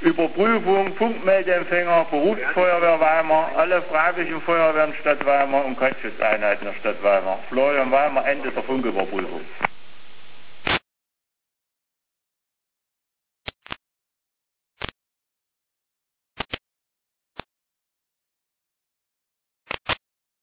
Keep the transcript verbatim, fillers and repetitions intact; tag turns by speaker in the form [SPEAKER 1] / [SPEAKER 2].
[SPEAKER 1] Überprüfung, Funkmeldeempfänger, Berufsfeuerwehr Weimar, alle freiwilligen Feuerwehren Stadt Weimar und Kurzschutzeinheiten der Stadt Weimar. Florian Weimar, Ende der Funküberprüfung.